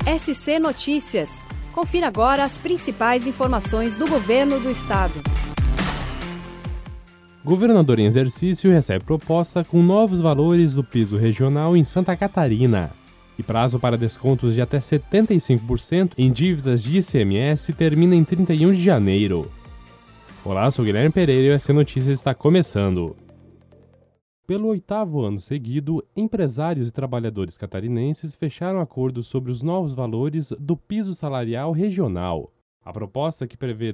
SC Notícias. Confira agora as principais informações do Governo do Estado. Governador em exercício recebe proposta com novos valores do piso regional em Santa Catarina. E prazo para descontos de até 75% em dívidas de ICMS termina em 31 de janeiro. Olá, sou Guilherme Pereira e o SC Notícias está começando. Pelo 8º ano seguido, empresários e trabalhadores catarinenses fecharam acordos sobre os novos valores do piso salarial regional. A proposta, que prevê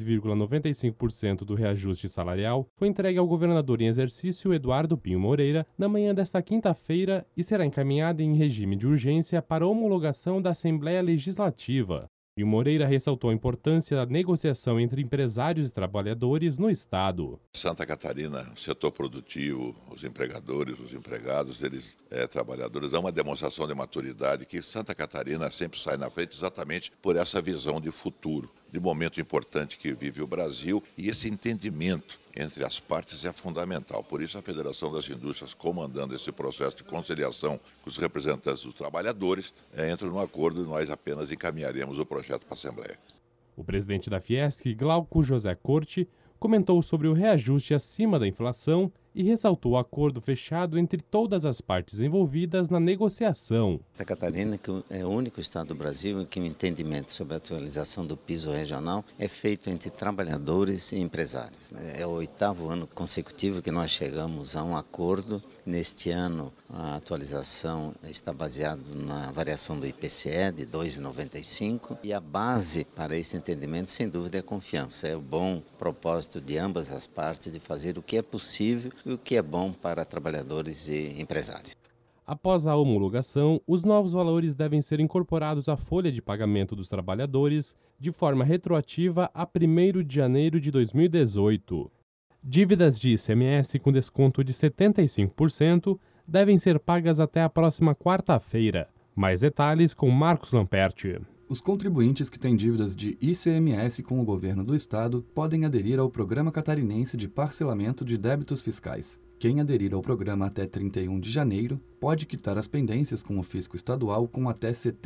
2,95% do reajuste salarial, foi entregue ao governador em exercício Eduardo Pinho Moreira na manhã desta quinta-feira e será encaminhada em regime de urgência para homologação da Assembleia Legislativa. Pinho Moreira ressaltou a importância da negociação entre empresários e trabalhadores no Estado. Santa Catarina, o setor produtivo, os empregadores, os empregados, trabalhadores, dão uma demonstração de maturidade que Santa Catarina sempre sai na frente exatamente por essa visão de futuro, de momento importante que vive o Brasil, e esse entendimento entre as partes é fundamental. Por isso, a Federação das Indústrias, comandando esse processo de conciliação com os representantes dos trabalhadores, entra num acordo e nós apenas encaminharemos o projeto para a Assembleia. O presidente da Fiesc, Glauco José Corte, comentou sobre o reajuste acima da inflação e ressaltou o acordo fechado entre todas as partes envolvidas na negociação. Santa Catarina, que é o único estado do Brasil em que o entendimento sobre a atualização do piso regional é feito entre trabalhadores e empresários. É o 8º ano consecutivo que nós chegamos a um acordo. Neste ano, a atualização está baseada na variação do IPCE de 2,95 e a base para esse entendimento, sem dúvida, é a confiança. É o bom propósito de ambas as partes de fazer o que é possível e o que é bom para trabalhadores e empresários. Após a homologação, os novos valores devem ser incorporados à folha de pagamento dos trabalhadores de forma retroativa a 1º de janeiro de 2018. Dívidas de ICMS com desconto de 75% devem ser pagas até a próxima quarta-feira. Mais detalhes com Marcos Lamperti. Os contribuintes que têm dívidas de ICMS com o governo do estado podem aderir ao Programa Catarinense de Parcelamento de Débitos Fiscais. Quem aderir ao programa até 31 de janeiro pode quitar as pendências com o fisco estadual com até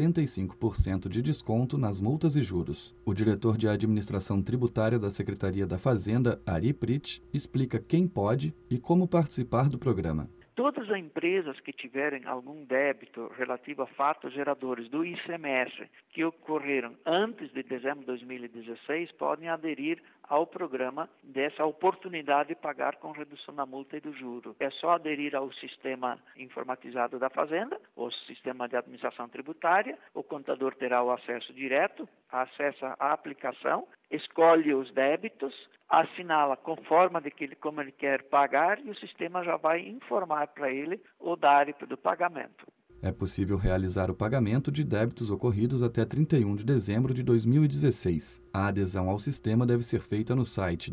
75% de desconto nas multas e juros. O diretor de Administração Tributária da Secretaria da Fazenda, Ari Pritch, explica quem pode e como participar do programa. Todas as empresas que tiverem algum débito relativo a fatos geradores do ICMS que ocorreram antes de dezembro de 2016 podem aderir ao programa dessa oportunidade de pagar com redução da multa e do juro. É só aderir ao sistema informatizado da Fazenda, o sistema de administração tributária. O contador terá o acesso direto, acessa a aplicação, escolhe os débitos, assinala com forma de como ele quer pagar e o sistema já vai informar para ele o DARIP do pagamento. É possível realizar o pagamento de débitos ocorridos até 31 de dezembro de 2016. A adesão ao sistema deve ser feita no site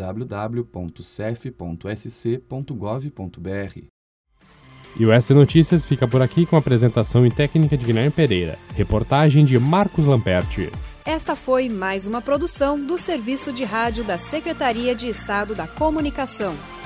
www.cef.sc.gov.br. E o SC Notícias fica por aqui com a apresentação e técnica de Guilherme Pereira. Reportagem de Marcos Lamperti. Esta foi mais uma produção do Serviço de Rádio da Secretaria de Estado da Comunicação.